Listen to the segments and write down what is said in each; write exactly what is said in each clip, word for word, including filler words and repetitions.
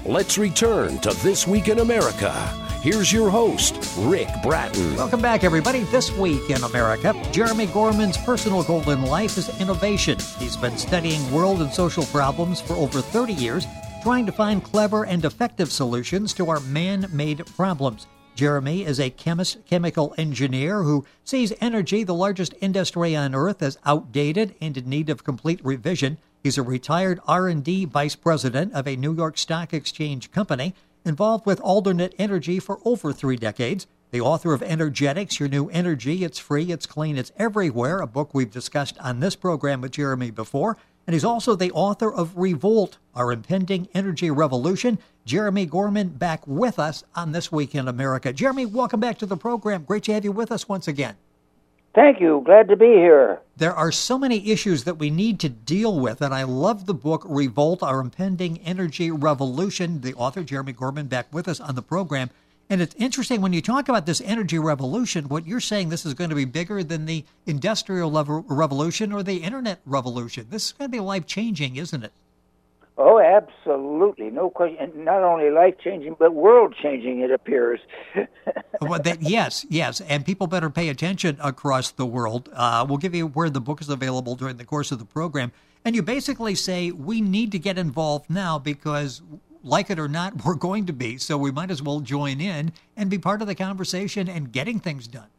Let's return to This Week in America. Here's your host, Rick Bratton. Welcome back, everybody. This Week in America, Jeremy Gorman's personal goal in life is innovation. He's been studying world and social problems for over thirty years, trying to find clever and effective solutions to our man-made problems. Jeremy is a chemist, chemical engineer who sees energy, the largest industry on Earth, as outdated and in need of complete revision. He's a retired R and D vice president of a New York Stock Exchange company, involved with alternate energy for over three decades. The author of Energetics, Your New Energy. It's free, it's clean, it's everywhere, a book we've discussed on this program with Jeremy before. And he's also the author of Revolt, Our Impending Energy Revolution. Jeremy Gorman back with us on This Week in America. Jeremy, welcome back to the program. Great to have you with us once again. Thank you. Glad to be here. There are so many issues that we need to deal with, and I love the book Revolt, Our Impending Energy Revolution. The author, Jeremy Gorman, back with us on the program. And it's interesting, when you talk about this energy revolution, what you're saying, this is going to be bigger than the industrial level revolution or the internet revolution. This is going to be life-changing, isn't it? Oh, absolutely. No question. And not only life-changing, but world-changing, it appears. Well, that, yes, yes. And people better pay attention across the world. Uh, we'll give you where the book is available during the course of the program. And you basically say we need to get involved now because, like it or not, we're going to be. So we might as well join in and be part of the conversation and getting things done.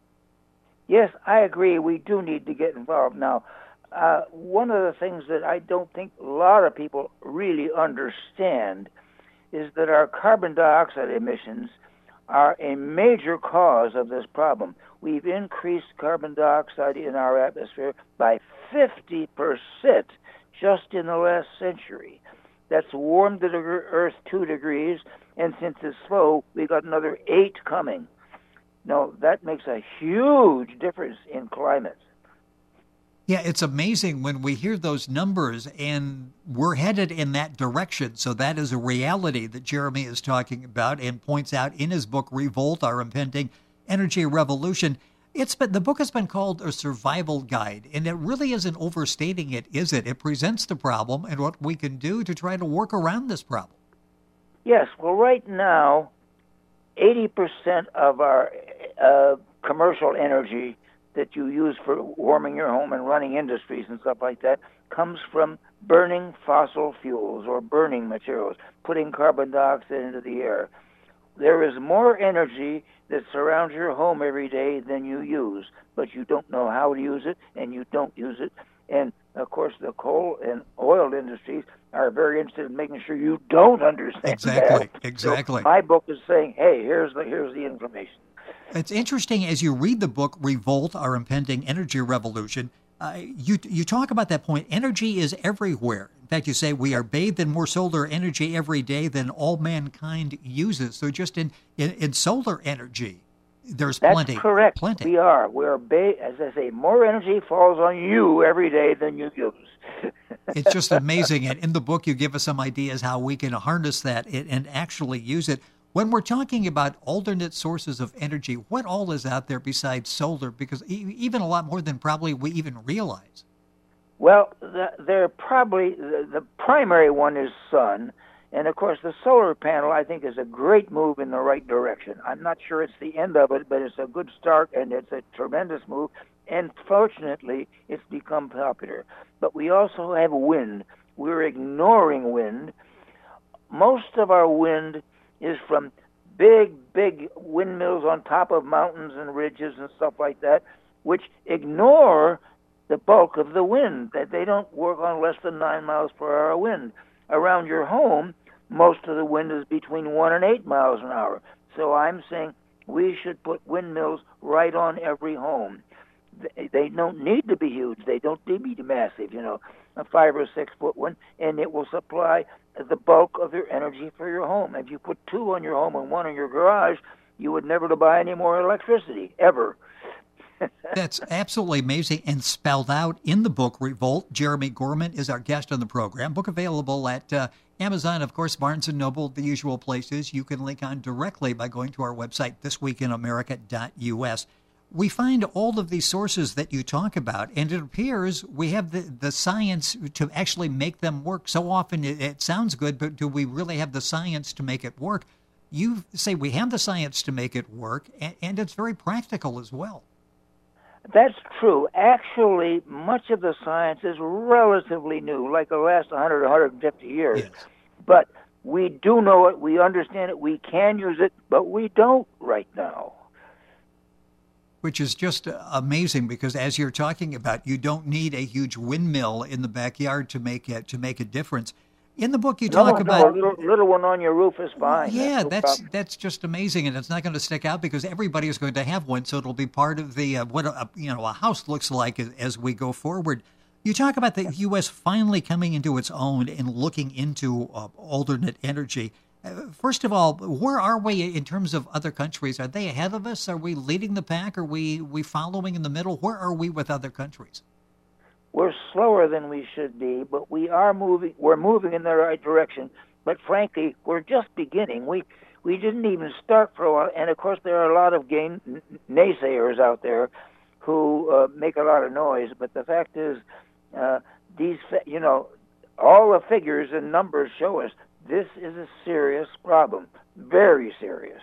Yes, I agree. We do need to get involved now. Uh, one of the things that I don't think a lot of people really understand is that our carbon dioxide emissions are a major cause of this problem. We've increased carbon dioxide in our atmosphere by fifty percent just in the last century. That's warmed the Earth two degrees, and since it's slow, we got another eight coming. Now, that makes a huge difference in climate. Yeah, it's amazing when we hear those numbers, and we're headed in that direction. So that is a reality that Jeremy is talking about and points out in his book, Revolt, Our Impending Energy Revolution. It's been, the book has been called a survival guide, and it really isn't overstating it, is it? It presents the problem and what we can do to try to work around this problem. Yes, well, right now, eighty percent of our uh, commercial energy that you use for warming your home and running industries and stuff like that comes from burning fossil fuels or burning materials, putting carbon dioxide into the air. There is more energy that surrounds your home every day than you use, but you don't know how to use it, and you don't use it. And, of course, the coal and oil industries are very interested in making sure you don't understand exactly, that. Exactly. So my book is saying, hey, here's the here's the information. It's interesting as you read the book, Revolt, Our Impending Energy Revolution, uh, you you talk about that point. Energy is everywhere. In fact, you say we are bathed in more solar energy every day than all mankind uses. So just in, in, in solar energy, there's That's plenty. That's correct. Plenty. We are. We are ba- as I say, more energy falls on you every day than you use. It's just amazing. And in the book, you give us some ideas how we can harness that and actually use it. When we're talking about alternate sources of energy, what all is out there besides solar? Because even a lot more than probably we even realize. Well, the, they're probably, the, the primary one is sun. And, of course, the solar panel, I think, is a great move in the right direction. I'm not sure it's the end of it, but it's a good start, and it's a tremendous move. And, fortunately, it's become popular. But we also have wind. We're ignoring wind. Most of our wind is from big, big windmills on top of mountains and ridges and stuff like that, which ignore the bulk of the wind. That they don't work on less than nine miles per hour wind. Around your home, most of the wind is between one and eight miles an hour. So I'm saying we should put windmills right on every home. They, they don't need to be huge. They don't need to be massive, you know, a five or six foot one, and it will supply the bulk of your energy for your home. If you put two on your home and one in your garage, you would never to buy any more electricity, ever. That's absolutely amazing and spelled out in the book, Revolt. Jeremy Gorman is our guest on the program. Book available at uh, Amazon, of course, Barnes and Noble, the usual places. You can link on directly by going to our website, this week in america dot u s. we find all of these sources that you talk about, and it appears we have the, the science to actually make them work. So often it, it sounds good, but do we really have the science to make it work? You say we have the science to make it work, and, and it's very practical as well. That's true. Actually, much of the science is relatively new, like the last one hundred, one hundred fifty years. Yes. But we do know it, we understand it, we can use it, but we don't right now. Which is just amazing, because as you're talking about, you don't need a huge windmill in the backyard to make it to make a difference. In the book, you no, talk no, about a little, little one on your roof is fine. Yeah, that's no that's problem. that's just amazing, and it's not going to stick out because everybody is going to have one, so it'll be part of the uh, what a, you know a house looks like as, as we go forward. You talk about the U S finally coming into its own and looking into uh, alternate energy. Uh, first of all, where are we in terms of other countries? Are they ahead of us? Are we leading the pack? Are we we following in the middle? Where are we with other countries? We're slower than we should be, but we are moving. We're moving in the right direction. But frankly, we're just beginning. We we didn't even start for a while. And of course, there are a lot of gay naysayers out there who uh, make a lot of noise. But the fact is, uh, these you know, all the figures and numbers show us this is a serious problem, very serious.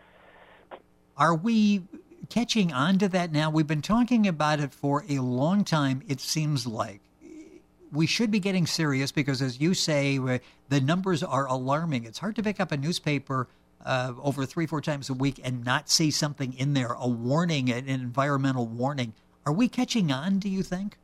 Are we catching on to that now? We've been talking about it for a long time, it seems like. We should be getting serious because, as you say, the numbers are alarming. It's hard to pick up a newspaper uh, over three, four times a week and not see something in there, a warning, an environmental warning. Are we catching on, do you think?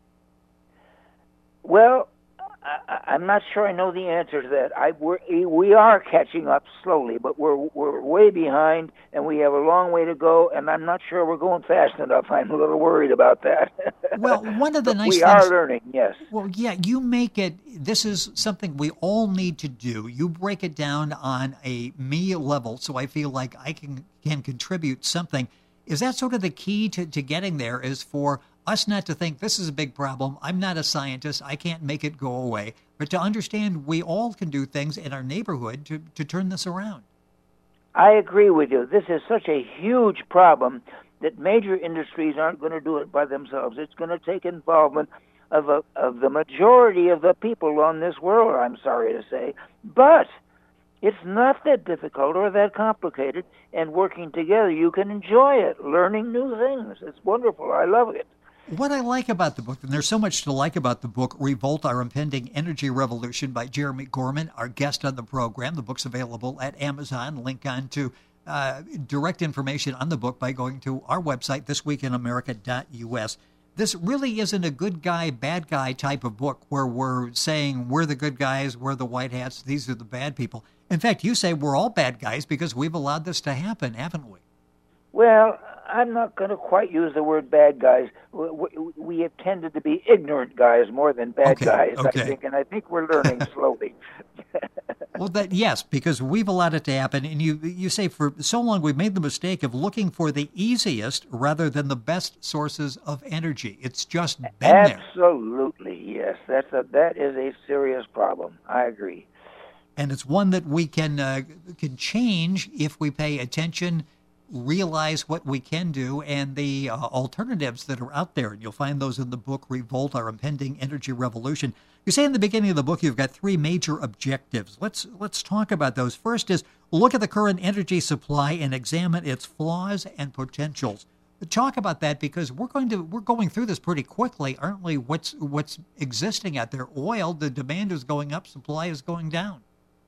Well, I, I'm not sure I know the answer to that. I, we're, we are catching up slowly, but we're we're way behind, and we have a long way to go, and I'm not sure we're going fast enough. I'm a little worried about that. Well, one of the nice we things... We are learning, yes. Well, yeah, you make it... This is something we all need to do. You break it down on a me level, so I feel like I can, can contribute something. Is that sort of the key to, to getting there, is for us not to think this is a big problem, I'm not a scientist, I can't make it go away, but to understand we all can do things in our neighborhood to, to turn this around? I agree with you. This is such a huge problem that major industries aren't going to do it by themselves. It's going to take involvement of a, of the majority of the people on this world, I'm sorry to say. But it's not that difficult or that complicated, and working together, you can enjoy it, learning new things. It's wonderful. I love it. What I like about the book, and there's so much to like about the book, Revolt, Our Impending Energy Revolution by Jeremy Gorman, our guest on the program. The book's available at Amazon. Link on to uh, direct information on the book by going to our website, this week in america dot u s. This really isn't a good guy, bad guy type of book where we're saying we're the good guys, we're the white hats, these are the bad people. In fact, you say we're all bad guys because we've allowed this to happen, haven't we? Well, I'm not going to quite use the word bad guys. We, we, we have tended to be ignorant guys more than bad okay, guys, okay. I think, and I think we're learning slowly. Well, that yes, because we've allowed it to happen, and you you say for so long we've made the mistake of looking for the easiest rather than the best sources of energy. It's just been there. Absolutely, yes. That's a, that is a serious problem. I agree. And it's one that we can uh, can change if we pay attention, realize what we can do, and the uh, alternatives that are out there. And you'll find those in the book, Revolt, Our Impending Energy Revolution. You say in the beginning of the book you've got three major objectives. Let's let's talk about those. First is look at the current energy supply and examine its flaws and potentials. Talk about that, because we're going to we're going through this pretty quickly, aren't we? What's what's existing out there? Oil, the demand is going up, supply is going down.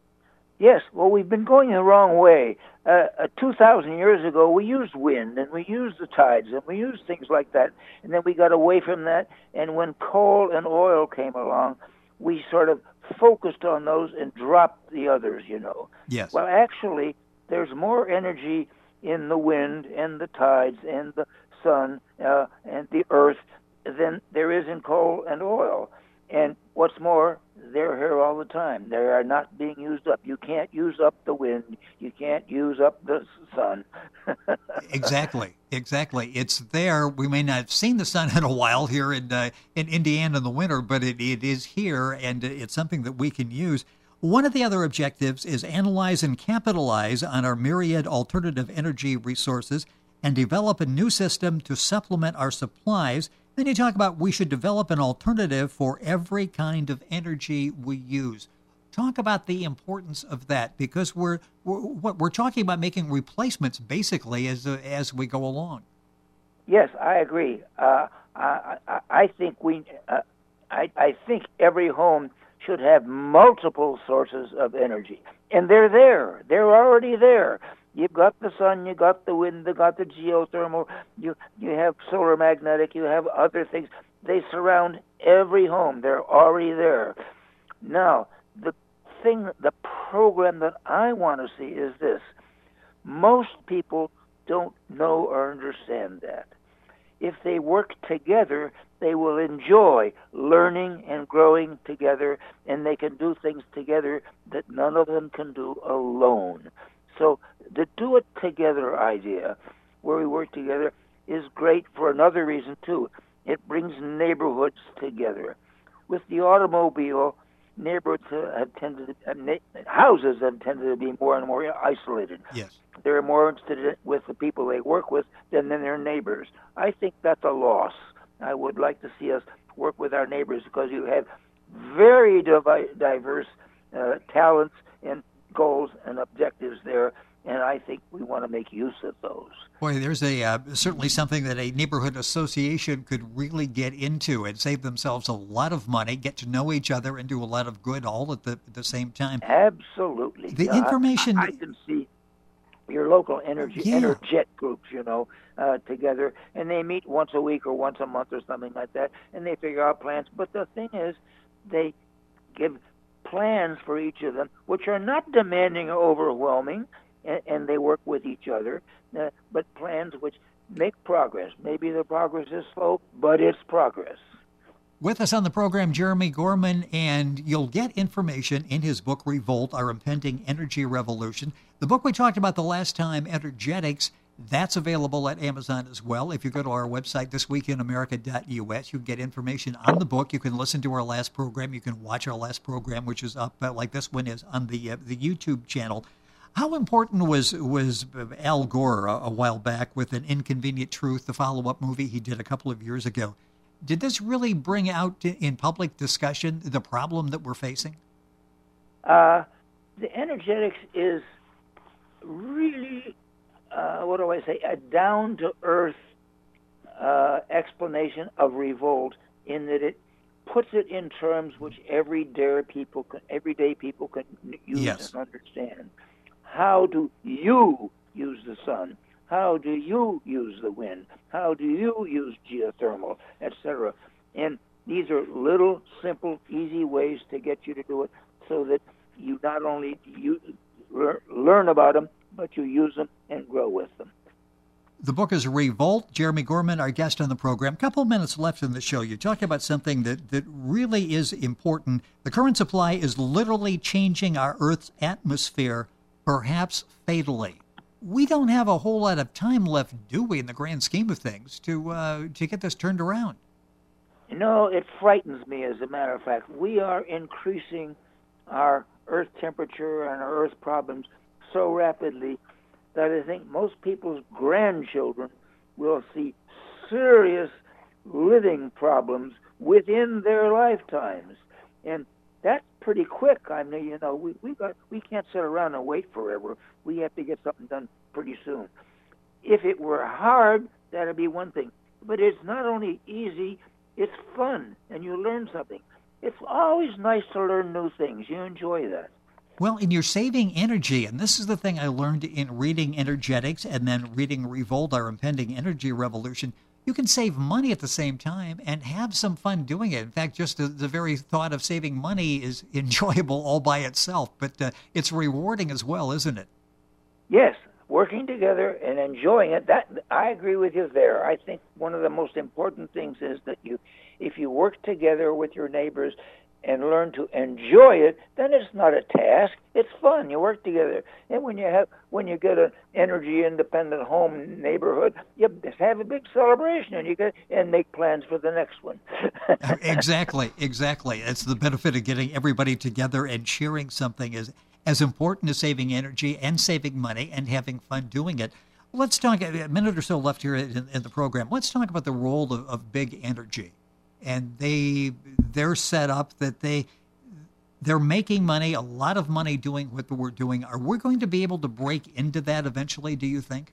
Yes, well, we've been going the wrong way. Uh, uh, two thousand years ago, we used wind, and we used the tides, and we used things like that, and then we got away from that, and when coal and oil came along, we sort of focused on those and dropped the others, you know. Yes. Well, actually, there's more energy in the wind and the tides and the sun uh, and the earth than there is in coal and oil. And what's more, they're here all the time. They are not being used up. You can't use up the wind. You can't use up the sun. Exactly, exactly. It's there. We may not have seen the sun in a while here in uh, in Indiana in the winter, but it, it is here, and it's something that we can use. One of the other objectives is analyze and capitalize on our myriad alternative energy resources and develop a new system to supplement our supplies. Then you talk about we should develop an alternative for every kind of energy we use. Talk about the importance of that, because we're we're, we're talking about making replacements basically as uh, as we go along. Yes, I agree. Uh, I, I, I think we, uh, I, I think every home should have multiple sources of energy, and they're there. They're already there. You've got the sun, you got the wind, you got the geothermal. You you have solar magnetic. You have other things. They surround every home. They're already there. Now, the thing, the program that I want to see is this: most people don't know or understand that. If they work together, they will enjoy learning and growing together, and they can do things together that none of them can do alone. So the do it together idea, where we work together, is great for another reason too. It brings neighborhoods together. With the automobile, neighborhoods have tended to, houses have tended to be more and more isolated. Yes. They're more interested with the people they work with than in their neighbors. I think that's a loss. I would like to see us work with our neighbors, because you have very divi- diverse uh, talents and goals and objectives there, and I think we want to make use of those. Boy, there's a uh, certainly something that a neighborhood association could really get into and save themselves a lot of money, get to know each other, and do a lot of good all at the, the same time. Absolutely. The yeah, information... I, I can see your local energy yeah. energet groups, you know, uh, together, and they meet once a week or once a month or something like that, and they figure out plans. But the thing is, they give plans for each of them, which are not demanding or overwhelming, and, and they work with each other, uh, but plans which make progress. Maybe the progress is slow, but it's progress. With us on the program, Jeremy Gorman, and you'll get information in his book, Revolt, Our Impending Energy Revolution. The book we talked about the last time, Energetics, that's available at Amazon as well. If you go to our website, this week in america dot u s, you can get information on the book. You can listen to our last program. You can watch our last program, which is up, uh, like this one is, on the uh, the YouTube channel. How important was was Al Gore a, a while back with An Inconvenient Truth, the follow-up movie he did a couple of years ago? Did this really bring out in public discussion the problem that we're facing? Uh, the energetics is really, uh, what do I say, a down-to-earth uh, explanation of revolt, in that it puts it in terms which everyday people can, everyday people can use yes. and understand. How do you use the sun? How do you use the wind? How do you use geothermal, et cetera? And these are little, simple, easy ways to get you to do it, so that you not only you learn about them, but you use them and grow with them. The book is Revolt. Jeremy Gorman, our guest on the program. A couple minutes left in the show. You're talking about something that, that really is important. The current supply is literally changing our Earth's atmosphere, perhaps fatally. We don't have a whole lot of time left, do we, in the grand scheme of things, to uh, to get this turned around? You know, it frightens me, as a matter of fact. We are increasing our Earth temperature and our Earth problems so rapidly that I think most people's grandchildren will see serious living problems within their lifetimes. And that's pretty quick. I mean, you know, we we got we can't sit around and wait forever. We have to get something done pretty soon. If it were hard, that'd be one thing. But it's not only easy, it's fun, and you learn something. It's always nice to learn new things. You enjoy that. Well, and you're saving energy, and this is the thing I learned in reading Energetics and then reading Revolt, Our Impending Energy Revolution. You can save money at the same time and have some fun doing it. In fact, just the, the very thought of saving money is enjoyable all by itself, but uh, it's rewarding as well, isn't it? Yes, working together and enjoying it, that I agree with you there. I think one of the most important things is that you, if you work together with your neighbors and learn to enjoy it, then it's not a task. It's fun. You work together. And when you have when you get an energy independent home neighborhood, you just have a big celebration, and you get and make plans for the next one. Exactly, exactly. It's the benefit of getting everybody together and sharing something is as important as saving energy and saving money and having fun doing it. Let's talk, a minute or so left here in, in the program. Let's talk about the role of, of big energy. And they, they're set up that they, they're making money, a lot of money doing what we're doing. Are we going to be able to break into that eventually, do you think?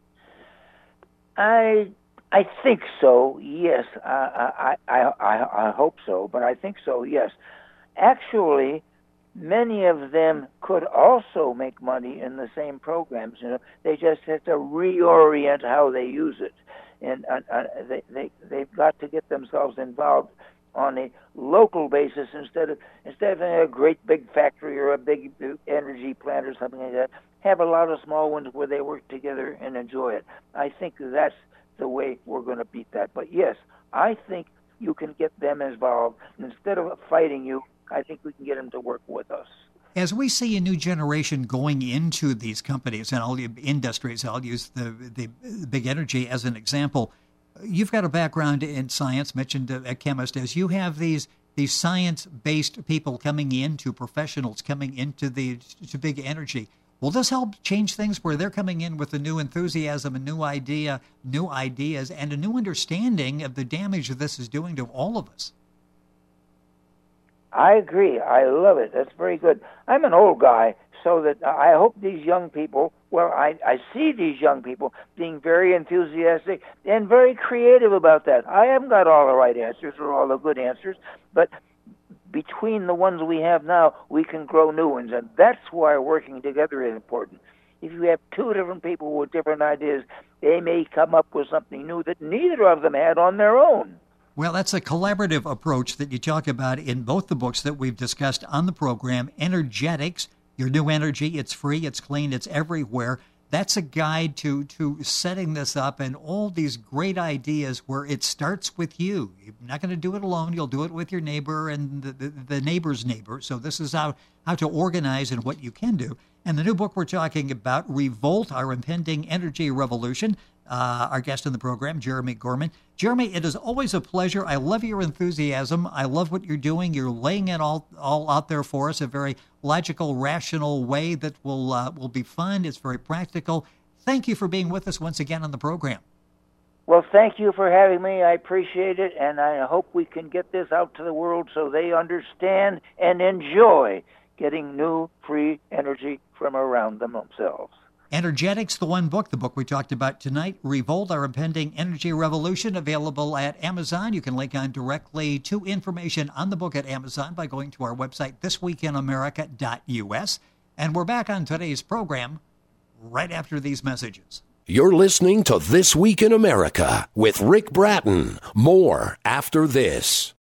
I I think so, yes. I, I, I, I hope so, but I think so, yes. Actually, many of them could also make money in the same programs. You know, they just have to reorient how they use it, and uh, uh, they they they've got to get themselves involved on a local basis instead of instead of having a great big factory or a big energy plant or something like that. Have a lot of small ones where they work together and enjoy it. I think that's the way we're going to beat that. But yes, I think you can get them involved instead of fighting you. I think we can get them to work with us. As we see a new generation going into these companies and all the industries, I'll use the, the big energy as an example. You've got a background in science, mentioned a chemist, as you have these these science-based people coming into, professionals coming into the to big energy. Will this help change things where they're coming in with a new enthusiasm, a new idea, new ideas, and a new understanding of the damage that this is doing to all of us? I agree. I love it. That's very good. I'm an old guy, so that I hope these young people, well, I, I see these young people being very enthusiastic and very creative about that. I haven't got all the right answers or all the good answers, but between the ones we have now, we can grow new ones, and that's why working together is important. If you have two different people with different ideas, they may come up with something new that neither of them had on their own. Well, that's a collaborative approach that you talk about in both the books that we've discussed on the program. Energetics, Your New Energy. It's free, it's clean, it's everywhere. That's a guide to, to setting this up and all these great ideas where it starts with you. You're not going to do it alone. You'll do it with your neighbor and the, the, the neighbor's neighbor. So this is how, how to organize and what you can do. And the new book we're talking about, Revolt, Our Impending Energy Revolution. Uh, our guest in the program, Jeremy Gorman. Jeremy, it is always a pleasure. I love your enthusiasm. I love what you're doing. You're laying it all all out there for us, a very logical, rational way that will uh, will be fun. It's very practical. Thank you for being with us once again on the program. Well, thank you for having me. I appreciate it, and I hope we can get this out to the world so they understand and enjoy getting new, free energy from around them themselves. Energetics, the one book, the book we talked about tonight, Revolt, Our Impending Energy Revolution, available at Amazon. You can link on directly to information on the book at Amazon by going to our website, this week in america dot u s. And we're back on today's program right after these messages. You're listening to This Week in America with Rick Bratton. More after this.